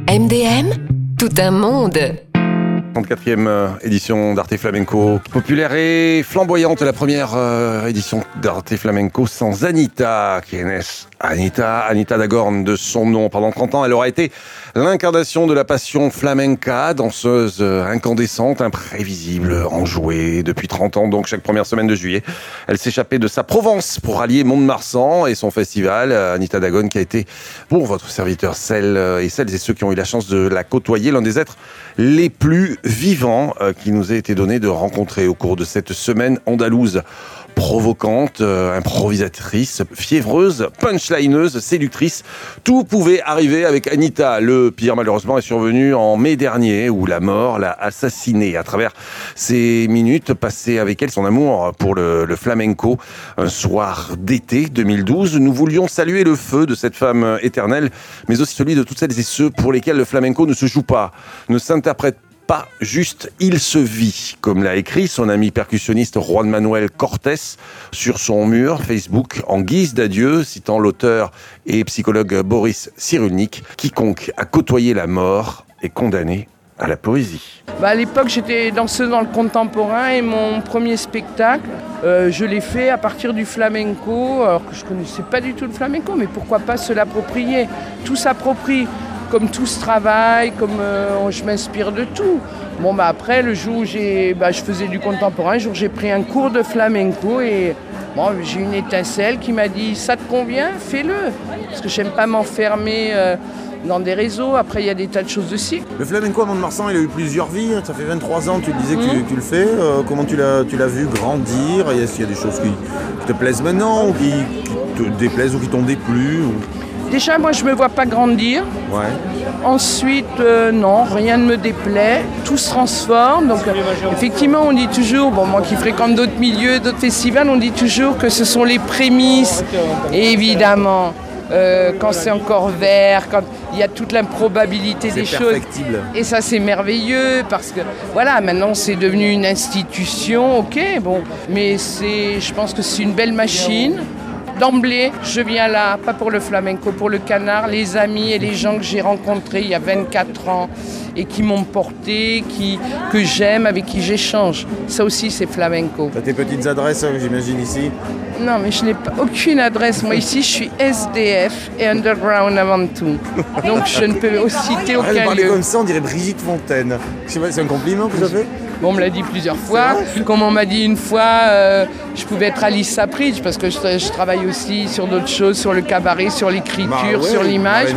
MDM, tout un monde. 34e édition d'Arte Flamenco. Populaire et flamboyante, la première édition d'Arte Flamenco sans Anita Quienes. Anita Dagorn, de son nom. Pendant 30 ans, elle aura été l'incarnation de la passion flamenca, danseuse incandescente, imprévisible, enjouée. Depuis 30 ans, donc chaque première semaine de juillet, elle s'échappait de sa Provence pour allier Mont-de-Marsan et son festival. Anita Dagorn qui a été, pour votre serviteur, celles et ceux qui ont eu la chance de la côtoyer, l'un des êtres les plus vivants qui nous a été donné de rencontrer au cours de cette semaine andalouse. Provocante, improvisatrice, fiévreuse, punchlineuse, séductrice. Tout pouvait arriver avec Anita. Le pire, malheureusement, est survenu en mai dernier, où la mort l'a assassinée. À travers ces minutes passées avec elle, son amour pour le flamenco, un soir d'été 2012, nous voulions saluer le feu de cette femme éternelle, mais aussi celui de toutes celles et ceux pour lesquels le flamenco ne se joue pas, ne s'interprète pas juste, il se vit, comme l'a écrit son ami percussionniste Juan Manuel Cortés sur son mur Facebook en guise d'adieu, citant l'auteur et psychologue Boris Cyrulnik. Quiconque a côtoyé la mort est condamné à la poésie. À l'époque, j'étais danseuse dans le contemporain et mon premier spectacle, je l'ai fait à partir du flamenco, alors que je ne connaissais pas du tout le flamenco, mais pourquoi pas se l'approprier. Tout s'approprie. Comme tout se travaille, comme je m'inspire de tout. Après, le jour où je faisais du contemporain, le jour où j'ai pris un cours de flamenco et j'ai une étincelle qui m'a dit « ça te convient, fais-le ». Parce que j'aime pas m'enfermer dans des réseaux. Après, il y a des tas de choses aussi. Le flamenco à Mont-de-Marsan, il a eu plusieurs vies. Ça fait 23 ans, tu disais que tu le fais. Comment tu l'as vu grandir? Est-ce qu'il y a des choses qui te plaisent maintenant ou qui te déplaisent ou qui t'ont déplu Déjà, moi, je ne me vois pas grandir. Ouais. Ensuite, non, rien ne me déplaît. Tout se transforme. Donc, effectivement, on dit toujours, moi qui fréquente d'autres milieux, d'autres festivals, on dit toujours que ce sont les prémices. Et évidemment, quand c'est encore vert, quand il y a toute l'improbabilité des choses. C'est perfectible. Et ça, c'est merveilleux parce que, maintenant, c'est devenu une institution, mais je pense que c'est une belle machine. D'emblée, je viens là, pas pour le flamenco, pour le canard, les amis et les gens que j'ai rencontrés il y a 24 ans et qui m'ont porté, que j'aime, avec qui j'échange. Ça aussi, c'est flamenco. T'as tes petites adresses, j'imagine, ici? Non, mais je n'ai aucune adresse. Moi, ici, je suis SDF et underground avant tout. Donc, je ne peux citer aucun lieu. Parler comme ça, on dirait Brigitte Fontaine. Je sais pas, c'est un compliment que j'ai fait? On me l'a dit plusieurs fois. Comme on m'a dit une fois, je pouvais être Alice Sapridge parce que je travaille aussi sur d'autres choses, sur le cabaret, sur l'écriture, sur l'image.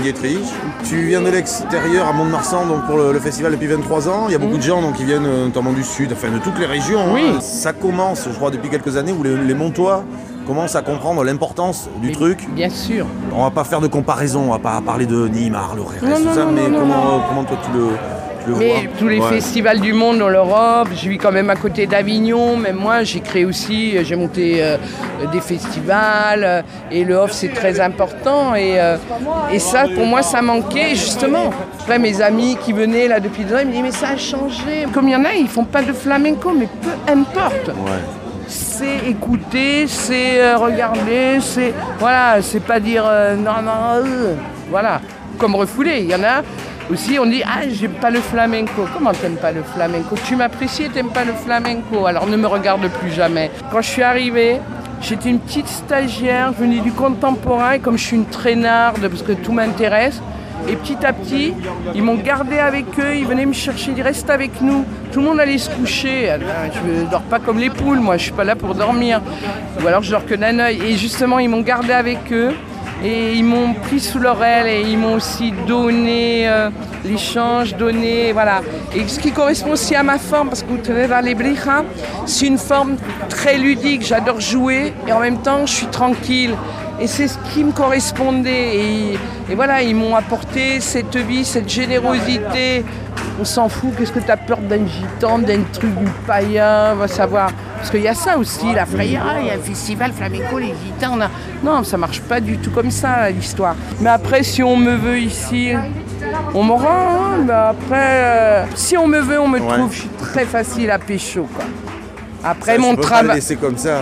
Tu viens de l'extérieur à Mont-de-Marsan donc pour le festival depuis 23 ans. Il y a beaucoup de gens qui viennent notamment du sud, de toutes les régions. Oui. Ça commence, je crois, depuis quelques années où les Montois commencent à comprendre l'importance du truc. Bien sûr. On va pas faire de comparaison, on va pas parler de Neymar, Lorérez, tout ça, mais comment toi tu le Mais tous les festivals du monde dans l'Europe, je vis quand même à côté d'Avignon, même moi j'ai créé aussi, j'ai monté des festivals et le off c'est très important et ça pour moi ça manquait justement. Après mes amis qui venaient là depuis 2 ans, ils me disaient mais ça a changé. Comme il y en a, ils font pas de flamenco mais peu importe. Ouais. C'est écouter, c'est regarder, c'est pas dire voilà, comme refoulé, il y en a. Aussi, on dit « Ah, j'aime pas le flamenco ». Comment t'aimes pas le flamenco? Tu m'apprécies et t'aimes pas le flamenco, alors ne me regarde plus jamais. Quand je suis arrivée, j'étais une petite stagiaire, je venais du contemporain, et comme je suis une traînarde, parce que tout m'intéresse, et petit à petit, ils m'ont gardé avec eux, ils venaient me chercher, ils disaient « Reste avec nous ». Tout le monde allait se coucher. Je ne dors pas comme les poules, moi, je suis pas là pour dormir. Ou alors je dors que d'un œil. Et justement, ils m'ont gardé avec eux. Et ils m'ont pris sous leur aile et ils m'ont aussi donné l'échange, voilà. Et ce qui correspond aussi à ma forme, parce que vous tenez dans les brijas, c'est une forme très ludique, j'adore jouer et en même temps je suis tranquille. Et c'est ce qui me correspondait. Et voilà, ils m'ont apporté cette vie, cette générosité. On s'en fout, qu'est-ce que tu as peur d'un gitan, d'un truc du païen, on va savoir. Parce qu'il y a ça aussi, la frayeur, il y a un festival flamenco, les gitans, Non, ça marche pas du tout comme ça, l'histoire. Mais après, si on me veut ici, on me rend. Après, si on me veut, on me trouve. Je suis très facile à pécho, quoi. Après, ça, mon travail. Pas le laisser comme ça.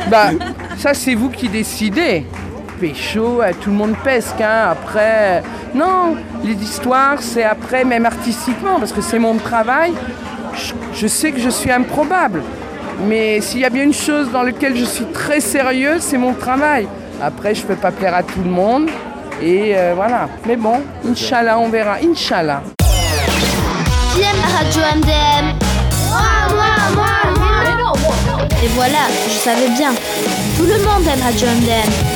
Ça, c'est vous qui décidez. Pécho, tout le monde pesque, Après, Non, les histoires, c'est après, même artistiquement, parce que c'est mon travail. Je sais que je suis improbable. Mais s'il y a bien une chose dans laquelle je suis très sérieuse, c'est mon travail. Après, je ne peux pas plaire à tout le monde. Et voilà. Mais bon, Inch'Allah, on verra. Inch'Allah. Qui aime la radio MDM? Moi. Et voilà, je savais bien. Tout le monde aime Radio MDM.